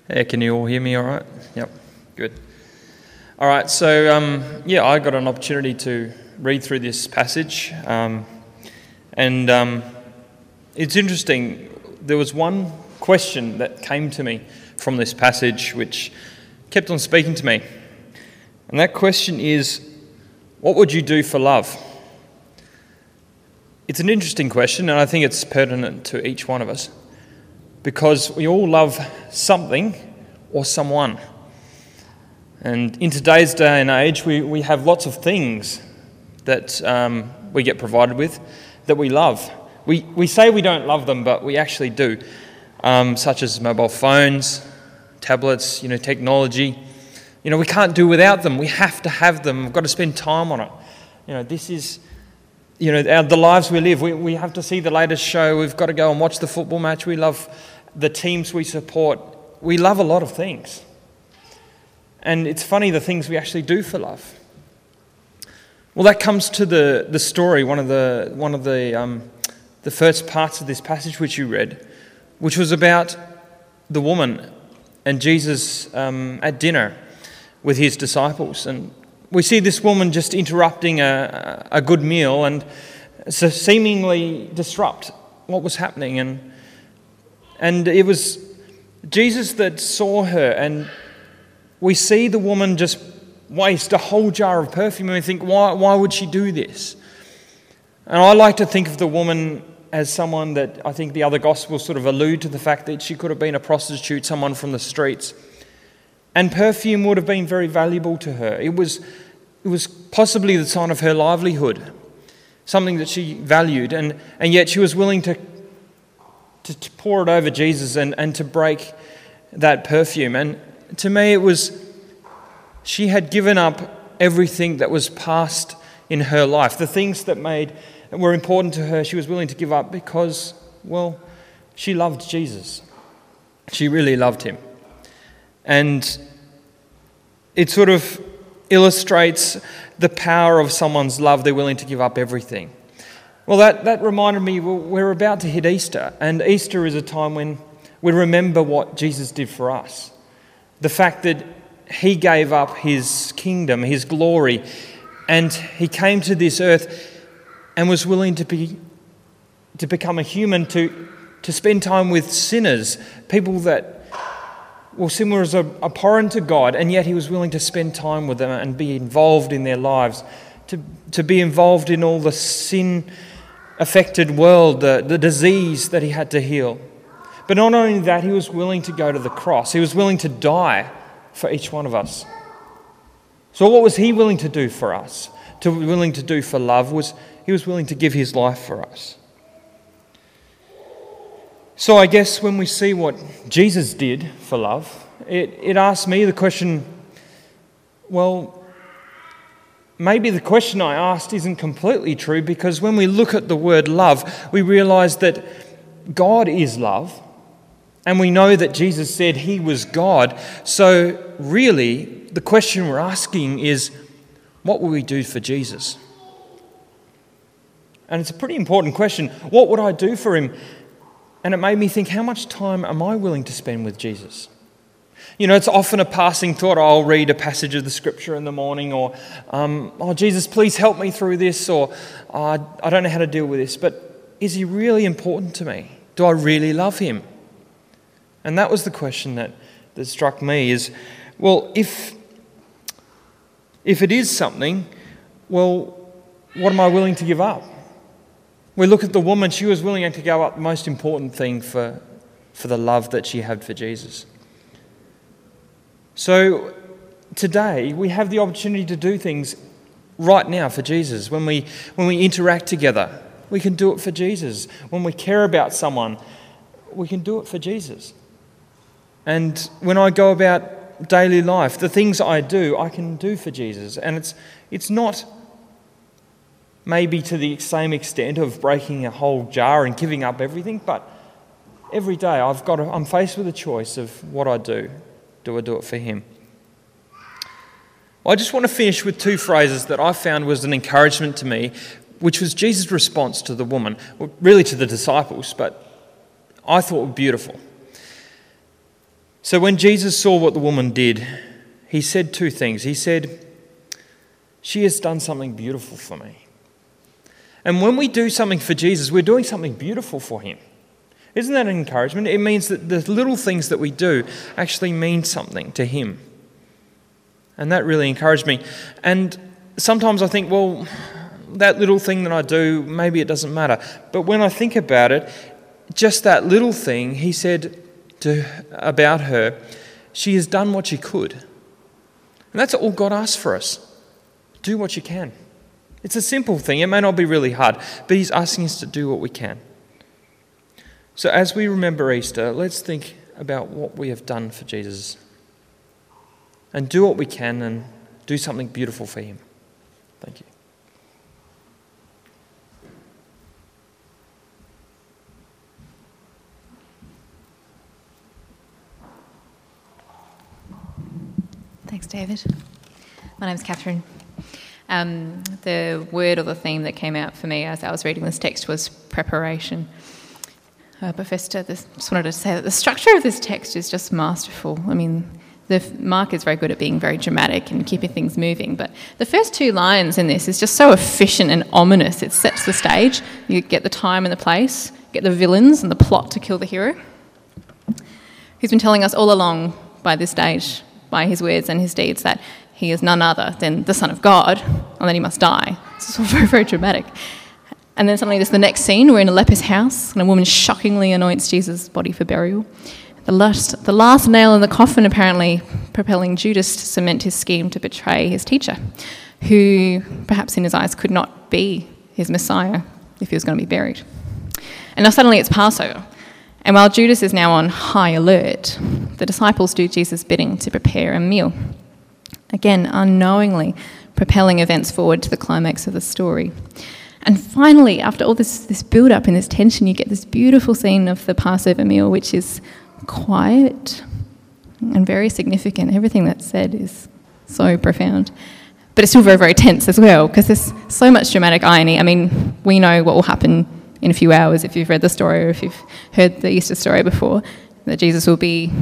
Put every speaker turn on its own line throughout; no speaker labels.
Yeah, can you all hear me all right? Yep, good. All right, so I got an opportunity to read through this passage, and it's interesting. There was one question that came to me from this passage which kept on speaking to me, and that question is, what would you do for love? It's an interesting question, and I think it's pertinent to each one of us, because we all love something or someone. And in today's day and age, we have lots of things that we get provided with that we love. We say we don't love them, but we actually do, such as mobile phones, tablets, technology. We can't do without them. We have to have them. We've got to spend time on it. This is, the lives we live. We have to see the latest show. We've got to go and watch the football match. We love the teams we support. We love a lot of things. And it's funny the things we actually do for love. Well, that comes to the story, one of the first parts of this passage which you read, which was about the woman and Jesus at dinner with his disciples. And we see this woman just interrupting a good meal and seemingly disrupt what was happening. And it was Jesus that saw her, and we see the woman just waste a whole jar of perfume, and we think, why would she do this? And I like to think of the woman as someone that I think the other Gospels sort of allude to the fact that she could have been a prostitute, someone from the streets. And perfume would have been very valuable to her. It was possibly the sign of her livelihood, something that she valued, and yet she was willing to pour it over Jesus and to break that perfume. And to me, it was she had given up everything that was past in her life. The things that were important to her, she was willing to give up because, she loved Jesus. She really loved him. And it sort of illustrates the power of someone's love. They're willing to give up everything. Well, that reminded me, we're about to hit Easter, and Easter is a time when we remember what Jesus did for us. The fact that he gave up his kingdom, his glory, and he came to this earth and was willing to become a human, to spend time with sinners, people that, sin was abhorrent to God, and yet he was willing to spend time with them and be involved in their lives, to be involved in all the sin-affected world, the disease that he had to heal. But not only that, he was willing to go to the cross. He was willing to die for each one of us. So what was he willing to do for us? Willing to do for love was he was willing to give his life for us. So I guess when we see what Jesus did for love, it asks me the question, maybe the question I asked isn't completely true, because when we look at the word love, we realize that God is love. And we know that Jesus said he was God. So really, the question we're asking is, what will we do for Jesus? And it's a pretty important question. What would I do for him? And it made me think, how much time am I willing to spend with Jesus? It's often a passing thought. I'll read a passage of the scripture in the morning, or, Jesus, please help me through this, or I don't know how to deal with this. But is he really important to me? Do I really love him? And that was the question that struck me is, if it is something, what am I willing to give up? We look at the woman, she was willing to give up the most important thing for the love that she had for Jesus. So today, we have the opportunity to do things right now for Jesus. When we interact together, we can do it for Jesus. When we care about someone, we can do it for Jesus. And when I go about daily life, the things I do, I can do for Jesus. And it's not maybe to the same extent of breaking a whole jar and giving up everything, but every day I'm faced with a choice of what I do. Do I do it for him? I just want to finish with two phrases that I found was an encouragement to me, which was Jesus' response to the woman, really to the disciples, but I thought were beautiful. So when Jesus saw what the woman did, he said two things. He said, "She has done something beautiful for me." And when we do something for Jesus, we're doing something beautiful for him. Isn't that an encouragement? It means that the little things that we do actually mean something to him. And that really encouraged me. And sometimes I think, well, that little thing that I do, maybe it doesn't matter. But when I think about it, just that little thing, he said about her, she has done what she could. And that's all God asks for us. Do what you can. It's a simple thing. It may not be really hard, but he's asking us to do what we can. So as we remember Easter, let's think about what we have done for Jesus and do what we can and do something beautiful for him. Thank you.
Thanks, David. My name's Catherine. The word or the theme that came out for me as I was reading this text was preparation. But first, I just wanted to say that the structure of this text is just masterful. I mean, Mark is very good at being very dramatic and keeping things moving, but the first two lines in this is just so efficient and ominous. It sets the stage. You get the time and the place, get the villains and the plot to kill the hero, who's been telling us all along by this stage, by his words and his deeds, that he is none other than the Son of God, and that he must die. It's all very, very dramatic. And then suddenly there's the next scene. We're in a leper's house, and a woman shockingly anoints Jesus' body for burial. The last nail in the coffin, apparently propelling Judas to cement his scheme to betray his teacher, who perhaps in his eyes could not be his Messiah if he was going to be buried. And now suddenly it's Passover. And while Judas is now on high alert, the disciples do Jesus' bidding to prepare a meal. Again, unknowingly propelling events forward to the climax of the story. And finally, after all this build-up and this tension, you get this beautiful scene of the Passover meal, which is quiet and very significant. Everything that's said is so profound. But it's still very, very tense as well, because there's so much dramatic irony. I mean, we know what will happen in a few hours if you've read the story or if you've heard the Easter story before, that Jesus will be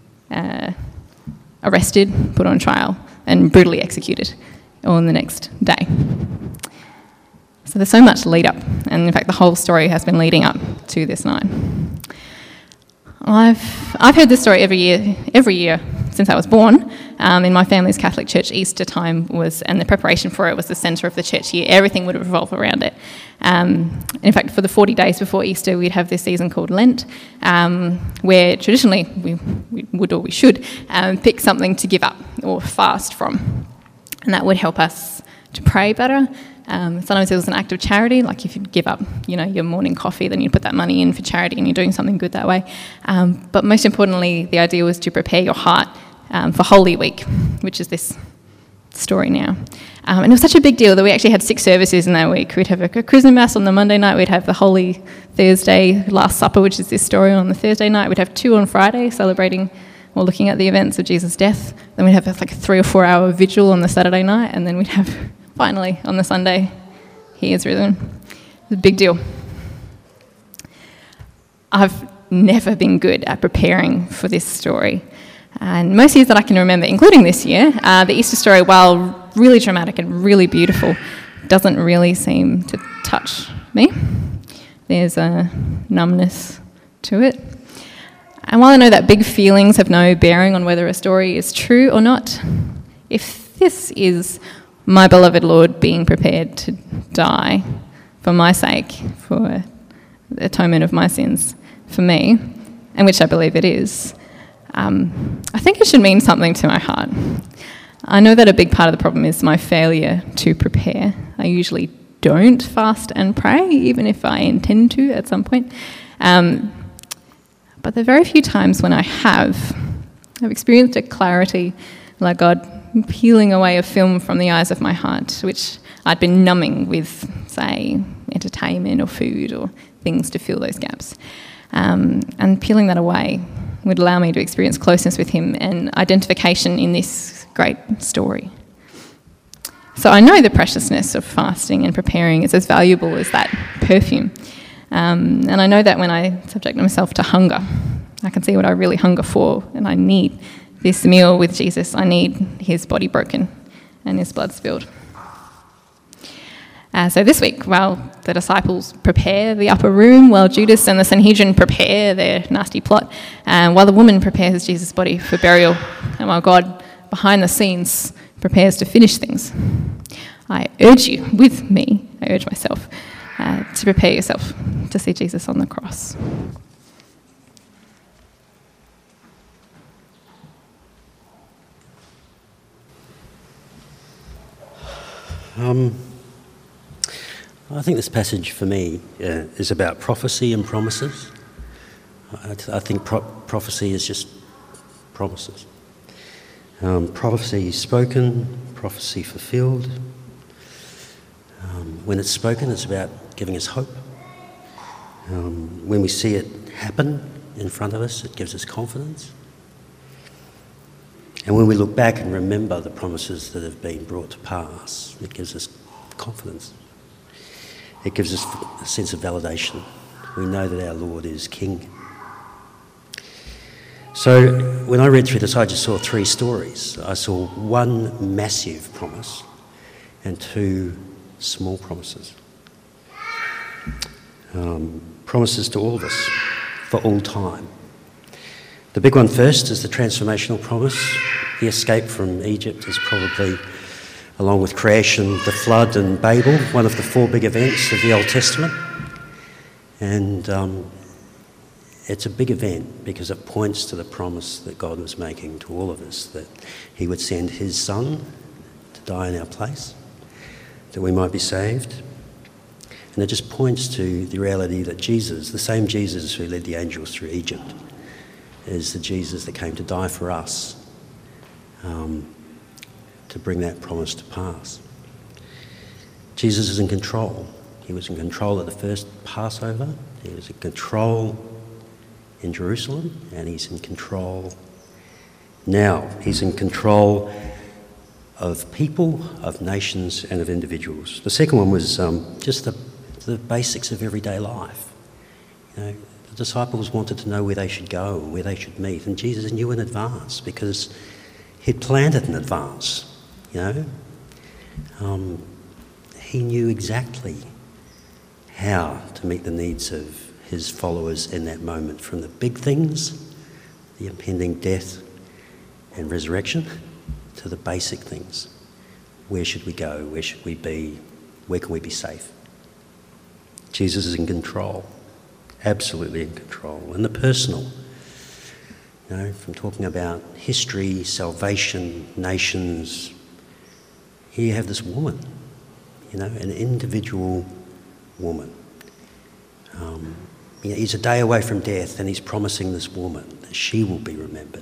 arrested, put on trial, and brutally executed on the next day. So there's so much lead up, and in fact the whole story has been leading up to this night. I've heard this story every year since I was born. In my family's Catholic church, Easter time and the preparation for it was the centre of the church year. Everything would revolve around it. In fact, for the 40 days before Easter, we'd have this season called Lent, where traditionally we should pick something to give up or fast from, and that would help us to pray better. Sometimes it was an act of charity, like if you'd give up, your morning coffee, then you'd put that money in for charity and you're doing something good that way. But most importantly, the idea was to prepare your heart for Holy Week, which is this story now. And it was such a big deal that we actually had 6 services in that week. We'd have a chrism mass on the Monday night, we'd have the Holy Thursday Last Supper, which is this story, on the Thursday night, we'd have 2 on Friday, celebrating or looking at the events of Jesus' death. Then we'd have like a 3 or 4 hour vigil on the Saturday night, and then we'd have, finally, on the Sunday, he is risen. It's a big deal. I've never been good at preparing for this story. And most years that I can remember, including this year, the Easter story, while really dramatic and really beautiful, doesn't really seem to touch me. There's a numbness to it. And while I know that big feelings have no bearing on whether a story is true or not, if this is my beloved Lord being prepared to die for my sake, for the atonement of my sins, for me, and which I believe it is, I think it should mean something to my heart. I know that a big part of the problem is my failure to prepare. I usually don't fast and pray, even if I intend to at some point. But there are very few times when I've experienced a clarity like God peeling away a film from the eyes of my heart, which I'd been numbing with, say, entertainment or food or things to fill those gaps. And peeling that away would allow me to experience closeness with him and identification in this great story. So I know the preciousness of fasting and preparing is as valuable as that perfume. And I know that when I subject myself to hunger, I can see what I really hunger for, and I need this meal with Jesus. I need his body broken and his blood spilled. So this week, while the disciples prepare the upper room, while Judas and the Sanhedrin prepare their nasty plot, while the woman prepares Jesus' body for burial, and while God, behind the scenes, prepares to finish things, I urge you, with me, I urge myself, to prepare yourself to see Jesus on the cross.
I think this passage for me is about prophecy and promises. I think prophecy is just promises. Prophecy spoken, prophecy fulfilled. When it's spoken, it's about giving us hope. When we see it happen in front of us, it gives us confidence. And when we look back and remember the promises that have been brought to pass, it gives us confidence. It gives us a sense of validation. We know that our Lord is King. So when I read through this, I just saw three stories. I saw one massive promise and two small promises. Promises to all of us for all time. The big one first is the transformational promise. The escape from Egypt is probably, along with creation, the flood and Babel, one of the four big events of the Old Testament. And it's a big event because it points to the promise that God was making to all of us, that he would send his Son to die in our place, that we might be saved. And it just points to the reality that Jesus, the same Jesus who led the angels through Egypt, is the Jesus that came to die for us, to bring that promise to pass. Jesus is in control. He was in control at the first Passover. He was in control in Jerusalem, and he's in control now. He's in control of people, of nations, and of individuals. The second one was just the basics of everyday life. You know, the disciples wanted to know where they should go, where they should meet, and Jesus knew in advance because he'd planned it in advance. You know, he knew exactly how to meet the needs of his followers in that moment, from the big things, the impending death and resurrection, to the basic things. Where should we go? Where should we be? Where can we be safe? Jesus is in control, absolutely in control. And the personal, you know, from talking about history, salvation, nations, here you have this woman, you know, an individual woman. You know, he's a day away from death, and he's promising this woman that she will be remembered.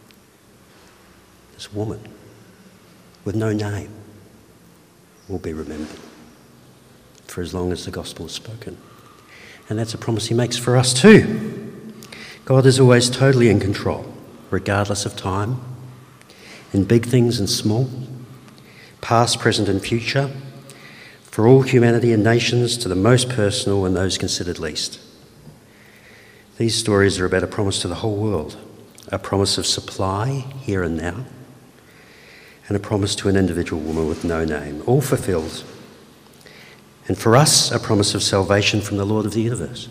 This woman with no name will be remembered for as long as the gospel is spoken. And that's a promise he makes for us too. God is always totally in control, regardless of time, in big things and small, past, present and future, for all humanity and nations, to the most personal and those considered least. These stories are about a promise to the whole world, a promise of supply here and now, and a promise to an individual woman with no name, all fulfilled. And for us, a promise of salvation from the Lord of the universe,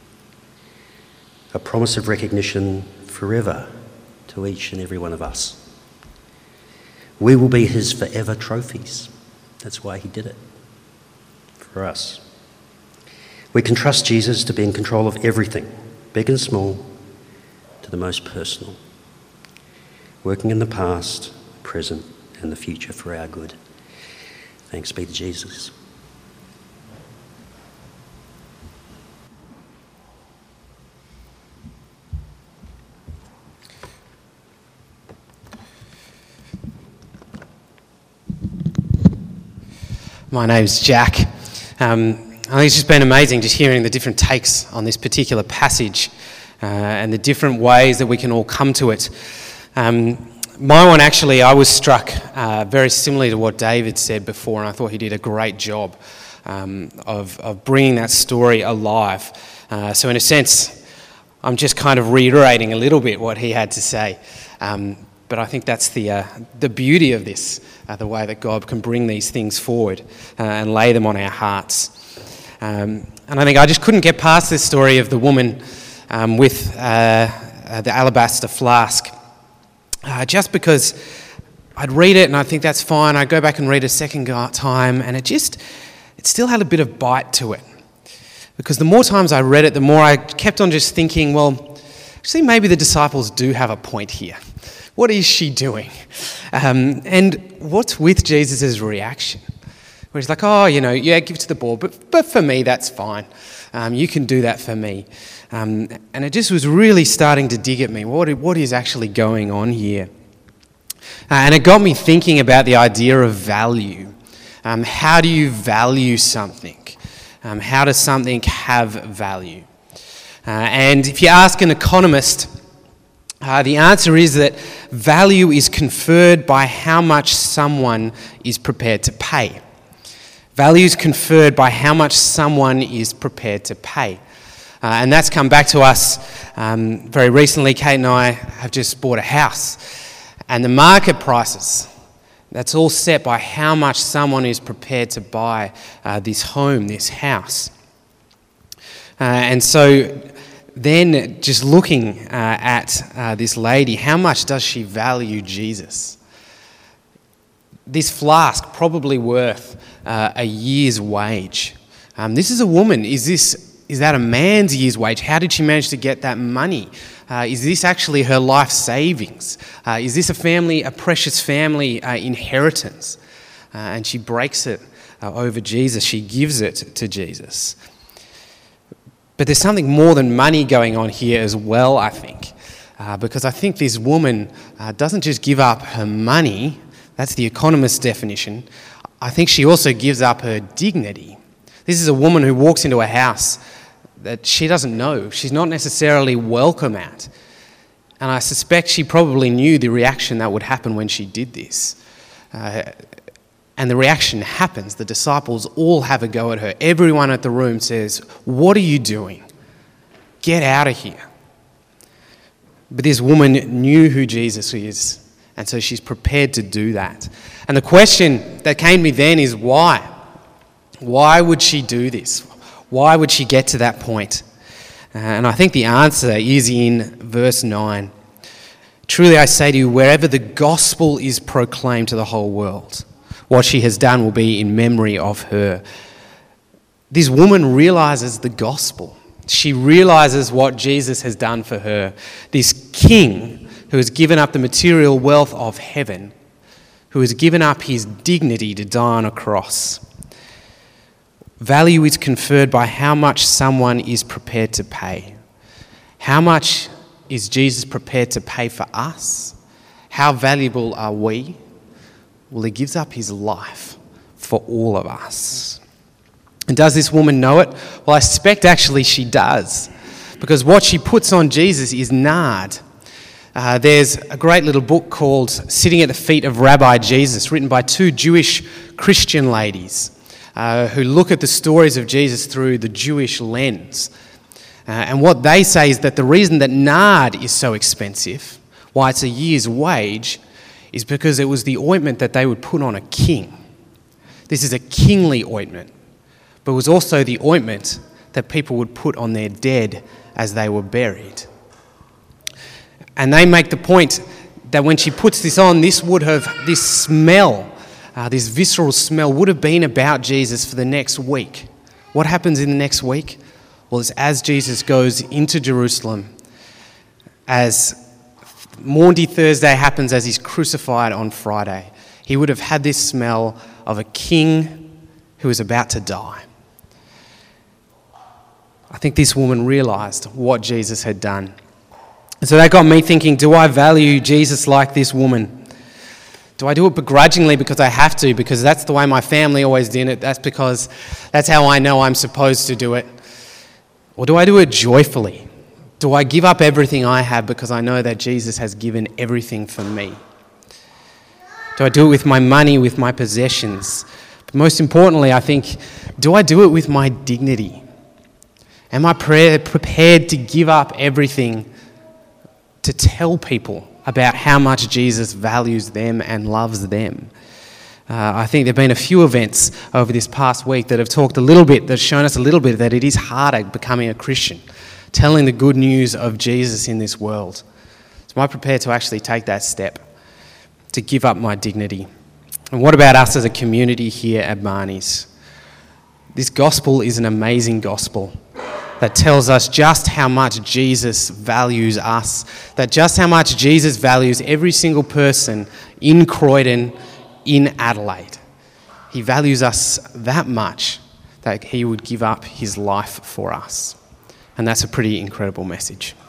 a promise of recognition forever to each and every one of us. We will be his forever trophies. That's why he did it, for us. We can trust Jesus to be in control of everything, big and small, to the most personal, working in the past, present, and the future for our good. Thanks be to Jesus.
My name's Jack. I think it's just been amazing just hearing the different takes on this particular passage and the different ways that we can all come to it. My one, actually, I was struck very similarly to what David said before, and I thought he did a great job of bringing that story alive. So in a sense, I'm just kind of reiterating a little bit what he had to say. But I think that's the beauty of this, the way that God can bring these things forward and lay them on our hearts. And I think I just couldn't get past this story of the woman with the alabaster flask, just because I'd read it and I think that's fine. I'd go back and read it a second time, and it still had a bit of bite to it. Because the more times I read it, the more I kept on just thinking, well, actually maybe the disciples do have a point here. What is she doing? And what's with Jesus' reaction? Where he's like, oh, yeah, give it to the board, but for me, that's fine. You can do that for me. And it just was really starting to dig at me. What is actually going on here? And it got me thinking about the idea of value. How do you value something? How does something have value? And if you ask an economist, the answer is that value is conferred by how much someone is prepared to pay. Value is conferred by how much someone is prepared to pay. And that's come back to us very recently. Kate and I have just bought a house. And the market prices, that's all set by how much someone is prepared to buy this home, this house. And so then just looking at this lady, how much does she value Jesus? This flask probably worth a year's wage. This is a woman. Is that a man's year's wage? How did she manage to get that money? Is this actually her life savings? Is this a precious family inheritance? And she breaks it over Jesus. She gives it to Jesus. But there's something more than money going on here as well, I think. Because I think this woman doesn't just give up her money. That's the economist's definition. I think she also gives up her dignity. This is a woman who walks into a house that she doesn't know. She's not necessarily welcome at. And I suspect she probably knew the reaction that would happen when she did this. And the reaction happens. The disciples all have a go at her. Everyone at the room says, "What are you doing? Get out of here." But this woman knew who Jesus is, and so she's prepared to do that. And the question that came to me then is why? Why would she do this? Why would she get to that point? And I think the answer is in verse 9. "Truly I say to you, wherever the gospel is proclaimed to the whole world, what she has done will be in memory of her." This woman realizes the gospel. She realizes what Jesus has done for her. This king who has given up the material wealth of heaven, who has given up his dignity to die on a cross. Value is conferred by how much someone is prepared to pay. How much is Jesus prepared to pay for us? How valuable are we? Well, he gives up his life for all of us. And does this woman know it? Well, I suspect actually she does, because what she puts on Jesus is nard. There's a great little book called Sitting at the Feet of Rabbi Jesus, written by two Jewish Christian ladies who look at the stories of Jesus through the Jewish lens. And what they say is that the reason that nard is so expensive, why it's a year's wage, is because it was the ointment that they would put on a king. This is a kingly ointment, but it was also the ointment that people would put on their dead as they were buried. And they make the point that when she puts this on, this smell, this visceral smell would have been about Jesus for the next week. What happens in the next week? Well, it's as Jesus goes into Jerusalem, as Maundy Thursday happens, as he's crucified on Friday. He would have had this smell of a king who is about to die. I think this woman realised what Jesus had done. And so that got me thinking, do I value Jesus like this woman? Do I do it begrudgingly because I have to, because that's the way my family always did it, that's how I know I'm supposed to do it? Or do I do it joyfully? Do I give up everything I have because I know that Jesus has given everything for me? Do I do it with my money, with my possessions? But most importantly, I think, do I do it with my dignity? Am I prepared to give up everything to tell people about how much Jesus values them and loves them? I think there have been a few events over this past week that have shown us a little bit that it is harder becoming a Christian, telling the good news of Jesus in this world. So am I prepared to actually take that step, to give up my dignity? And what about us as a community here at Marnie's? This gospel is an amazing gospel that tells us just how much Jesus values us, that just how much Jesus values every single person in Croydon, in Adelaide. He values us that much that he would give up his life for us. And that's a pretty incredible message.